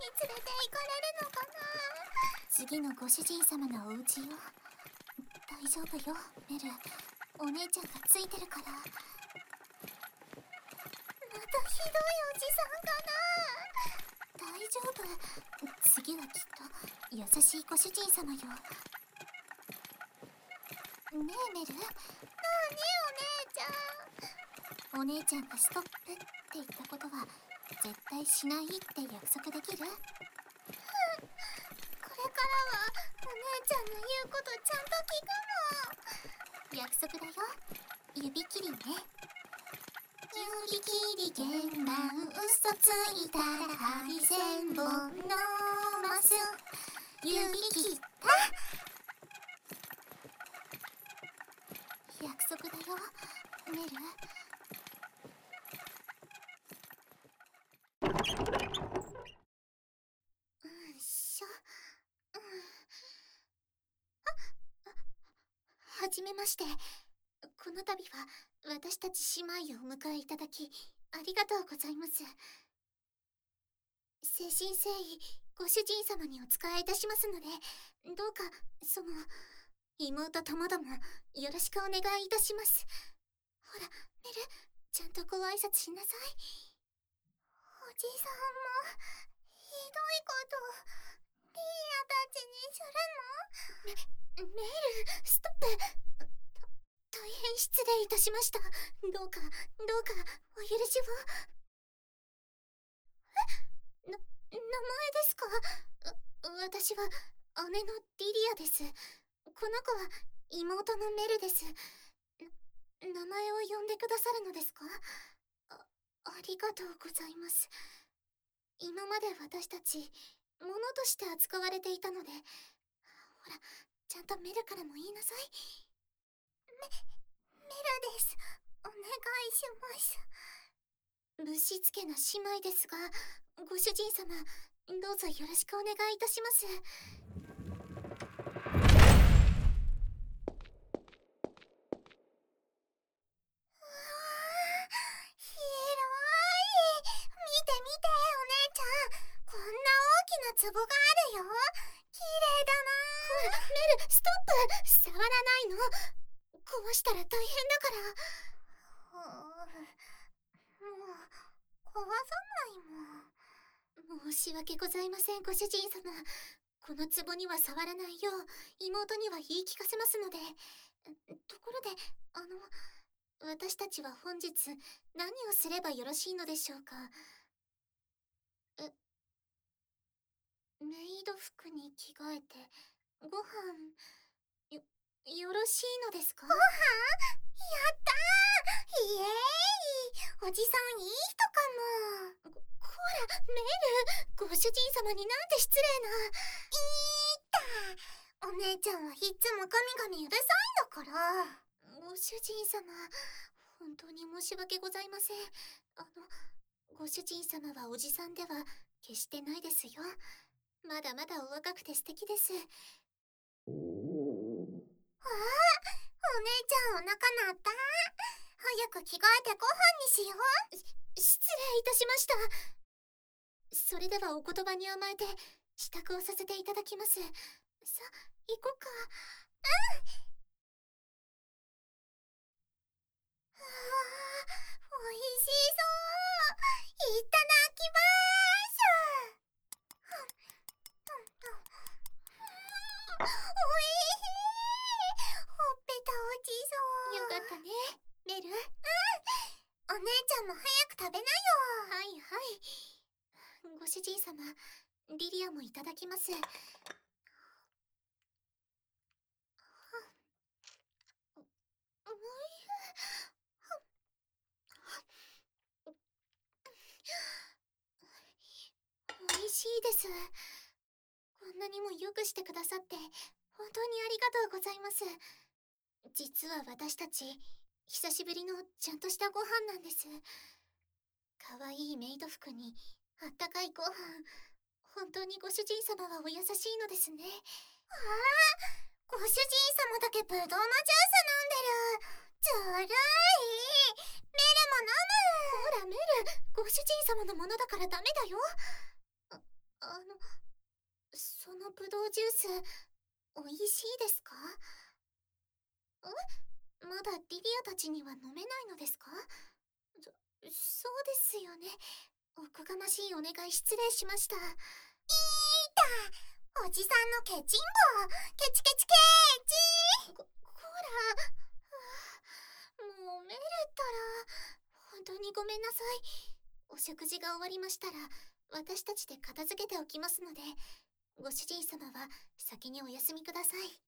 連れて行かれるのかな。次のご主人様のお家よ。大丈夫よ、メル。お姉ちゃんがついてるから。またひどいおじさんかな。大丈夫。次はきっと優しいご主人様よ。ねえメル。なにお姉ちゃん。お姉ちゃんがストップって言ったことは絶対しないって約束できる？これからはお姉ちゃんの言うことちゃんと聞くもん。約束だよ。指切りね。指切り鍵盤嘘ついたら針千本のます指切った。約束だよメル。はじめまして。この度は私たち姉妹をお迎えいただきありがとうございます。誠心誠意ご主人様にお仕えいたしますので、どうか妹ともどもよろしくお願いいたします。ほらメル、ちゃんとご挨拶しなさい。おじさんもひどいことリーヤたちにするの？メールストップ。大変失礼いたしました。どうかお許しを。名前ですか？私は姉のリリアです。この子は妹のメルです。名前を呼んでくださるのですか？ありがとうございます。今まで私たち物として扱われていたので、ほらちゃんとメルからも言いなさい。メルです。お願いします。ぶしつけな姉妹ですが、ご主人様どうぞよろしくお願いいたします。広い。見て見てお姉ちゃん、こんな大きな壺があるよ。綺麗だな。ほらメルストップ。触らないの。壊したら大変だから。もう壊さないもん。申し訳ございませんご主人様。この壺には触らないよう妹には言い聞かせますので。ところで私たちは本日何をすればよろしいのでしょうか？メイド服に着替えてご飯よろしいのですか？ご飯？やったー。イエーイ。おじさんいい人かも。こらメル、ご主人様になんて失礼な。いいった。お姉ちゃんはいつもガミガミうるさいんだから。ご主人様、本当に申し訳ございません。ご主人様はおじさんでは決してないですよ。まだまだお若くて素敵です。ああ、お姉ちゃんお腹鳴った。早く着替えてご飯にしよう。失礼いたしました。それではお言葉に甘えて支度をさせていただきます。さ、行こうか。うん。ああ、おいしそう。いただきまーす。おいしい。ほっぺた落ちそう。よかったねメル。うん。お姉ちゃんも早く食べなよ。はいはい。ご主人様、リリアもいただきます。おいしいです。こんなにもよくしてくださって本当にありがとうございます。実は私たち久しぶりのちゃんとしたご飯なんです。かわいいメイド服にあったかいご飯。本当にご主人様はお優しいのですね。ああ、ご主人様だけブドウのジュース飲んでる。ずるい。メルも飲む。ほらメル、ご主人様のものだからダメだよ。 そのブドウジュース、美味しいですか？まだリリアたちには飲めないのですか？そうですよね。おこがましいお願い失礼しました。おじさんのケチンボケチケチケーチこら、もうメルったら、本当にごめんなさい。お食事が終わりましたら、私たちで片付けておきますので、ご主人様は先にお休みください。